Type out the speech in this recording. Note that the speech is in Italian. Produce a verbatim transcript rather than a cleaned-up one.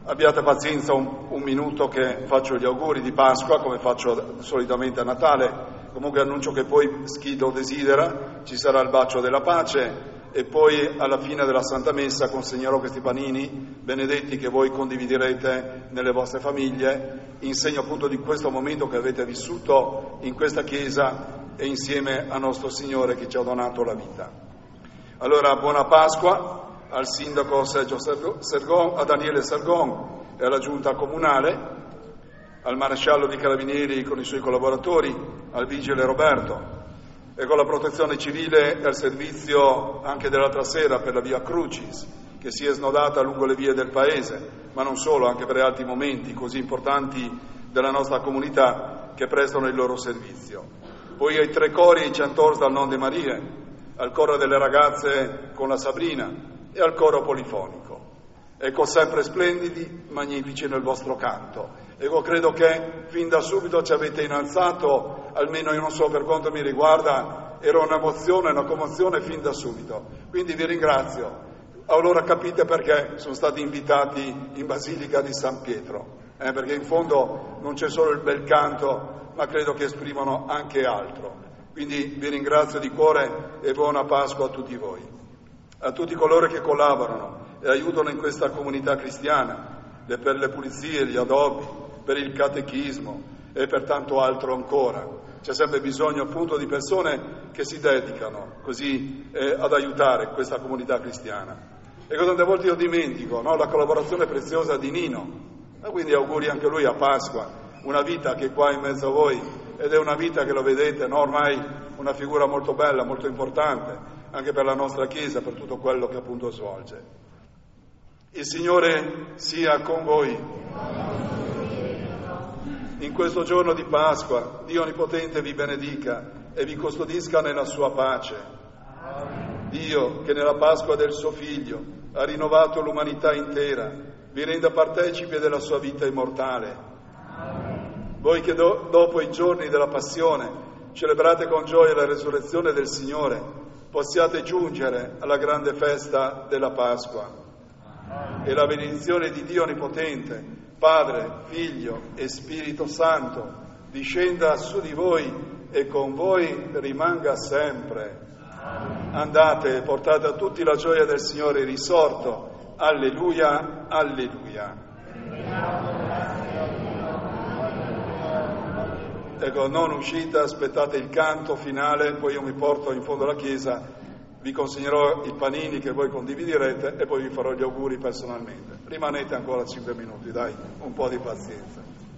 abbiate pazienza un, un minuto che faccio gli auguri di Pasqua, come faccio solitamente a Natale. Comunque annuncio che poi, chi lo desidera, ci sarà il bacio della pace e poi alla fine della Santa Messa consegnerò questi panini benedetti che voi condividerete nelle vostre famiglie, in segno appunto di questo momento che avete vissuto in questa Chiesa e insieme a nostro Signore che ci ha donato la vita. Allora, buona Pasqua al Sindaco Sergio Sergon, a Daniele Sergon e alla Giunta Comunale, al Maresciallo di Carabinieri con i suoi collaboratori, al Vigile Roberto, e con la protezione civile e al servizio anche dell'altra sera per la Via Crucis, che si è snodata lungo le vie del paese, ma non solo, anche per altri momenti così importanti della nostra comunità che prestano il loro servizio. Poi ai tre cori e ai cantori dal Nonde Marie, al coro delle ragazze con la Sabrina e al coro polifonico. Ecco, sempre splendidi, magnifici nel vostro canto. Ecco, credo che fin da subito ci avete innalzato, almeno io non so per quanto mi riguarda, era un'emozione, una commozione fin da subito. Quindi vi ringrazio. Allora capite perché sono stati invitati in Basilica di San Pietro, eh, perché in fondo non c'è solo il bel canto, ma credo che esprimono anche altro. Quindi vi ringrazio di cuore e buona Pasqua a tutti voi. A tutti coloro che collaborano e aiutano in questa comunità cristiana, per le pulizie, gli addobbi, per il catechismo e per tanto altro ancora. C'è sempre bisogno appunto di persone che si dedicano così eh, ad aiutare questa comunità cristiana. E tante volte io dimentico, no? La collaborazione preziosa di Nino, e quindi auguri anche lui a Pasqua, una vita che è qua in mezzo a voi, ed è una vita che lo vedete, no? Ormai una figura molto bella, molto importante, anche per la nostra Chiesa, per tutto quello che appunto svolge. Il Signore sia con voi. In questo giorno di Pasqua, Dio Onnipotente vi benedica e vi custodisca nella sua pace. Dio, che nella Pasqua del suo Figlio ha rinnovato l'umanità intera, vi renda partecipi della sua vita immortale. Voi che do, dopo i giorni della Passione celebrate con gioia la resurrezione del Signore, possiate giungere alla grande festa della Pasqua. E la benedizione di Dio Onnipotente, Padre, Figlio e Spirito Santo, discenda su di voi e con voi rimanga sempre. Andate e portate a tutti la gioia del Signore risorto. Alleluia, alleluia. Ecco, non uscite, aspettate il canto finale, poi io mi porto in fondo alla chiesa, vi consegnerò i panini che voi condividerete e poi vi farò gli auguri personalmente. Rimanete ancora cinque minuti, dai, un po' di pazienza.